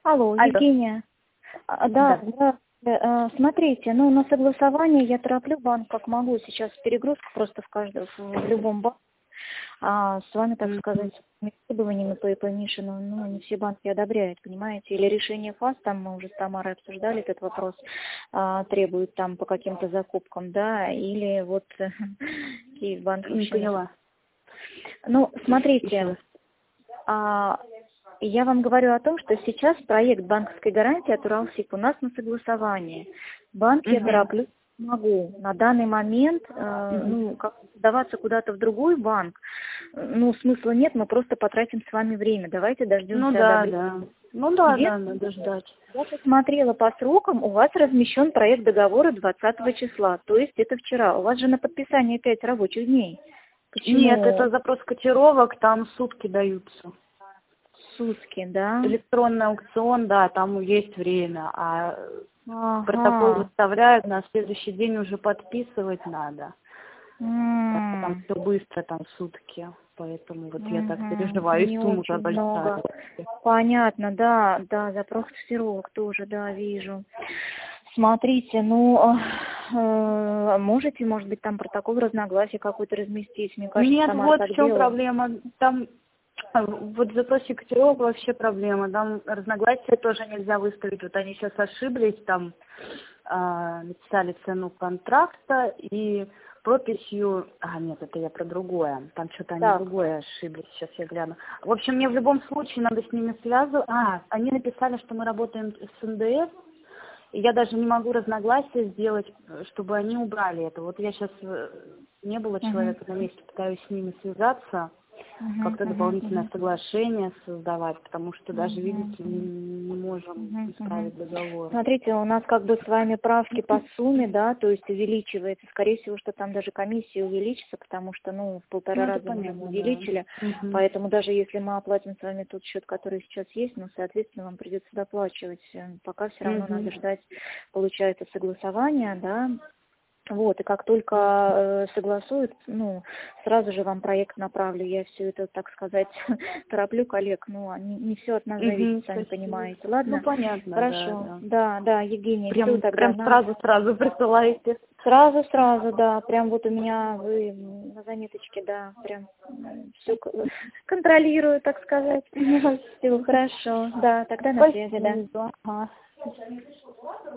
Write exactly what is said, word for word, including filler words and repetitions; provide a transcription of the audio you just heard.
Алло, Алло. Евгения. А, Да, Да. да, э, смотрите, ну, на согласование я тороплю банк как могу. Сейчас перегрузка просто в каждом, в любом банке. А с вами, так Мгм. сказать, с требованиями по Эпонишину, ну, не все банки одобряют, понимаете? Или решение ФАС, там мы уже с Тамарой обсуждали этот вопрос, а, требуют там по каким-то закупкам, да, или вот Киевбанк Не вообще не... поняла. Ну, Еще смотрите, раз. а, я вам говорю о том, что сейчас проект банковской гарантии от Уралсиб у нас на согласовании. Банк я Мгм. тороплю не могу. На данный момент, э, Мгм. ну, как подаваться куда-то в другой банк, э, ну, смысла нет, мы просто потратим с вами время. Давайте Ну дождемся да, одобрения. да. Ну да, да, Единственное, надо ждать. я посмотрела по срокам, у вас размещен проект договора двадцатого числа, то есть это вчера. У вас же на подписание пять рабочих дней. Нет, Почему это запрос котировок, там сутки даются. сутки, да? Электронный аукцион, да, там есть время, а протокол Ага. выставляют, на следующий день уже подписывать надо. Как-то там М, все быстро, там сутки. Поэтому вот я так мгм. переживаю, и Не сумма-то очень большая. много. Понятно, да, да, запрос котировок тоже, да, вижу. Смотрите, ну, э, можете, может быть, там протокол разногласий какой-то разместить. Мне кажется, Нет, Тамара вот так в чем делала. проблема. Там а, вот в запросе котировок вообще проблема. Там разногласия тоже нельзя выставить. Вот они сейчас ошиблись, там а, написали цену контракта и прописью... А, нет, это я про другое. Там что-то они Так. другое ошиблись. Сейчас я гляну. В общем, мне в любом случае надо с ними связываться. А, они написали, что мы работаем с эн дэ эф. И я даже не могу разногласия сделать, чтобы они убрали это. Вот я сейчас, не было Мгм. человека на месте, пытаюсь с ними связаться, Мгм, как-то мгм, дополнительное мгм. соглашение создавать, потому что даже, Мгм, видите, не, мгм. не можем Мгм, мгм. исправить договор. Смотрите, у нас как бы с вами правки по сумме, да, то есть увеличивается. Скорее всего, что там даже комиссия увеличится, потому что, ну, в Ну, полтора это раза мы там понятно, да. увеличили. Мгм. Поэтому даже если мы оплатим с вами тот счет, который сейчас есть, ну, соответственно, вам придется доплачивать. Э, Пока все равно Мгм. надо ждать, получается, согласования, да. Вот, и как только э, согласуют, ну, сразу же вам проект направлю. Я все это, так сказать, тороплю коллег. Ну, не, не все от нас зависит, Мгм, сами спасибо. понимаете. Ну, Ладно? понятно, да, Хорошо. да. Да, да, Евгения, все Прям, тогда. прям На... сразу-сразу присылаете. Сразу, сразу, да. Прям вот у меня вы на заметочке, да, прям все контролирую, так сказать. Все хорошо. Да, тогда на связи, да. Спасибо. Ага.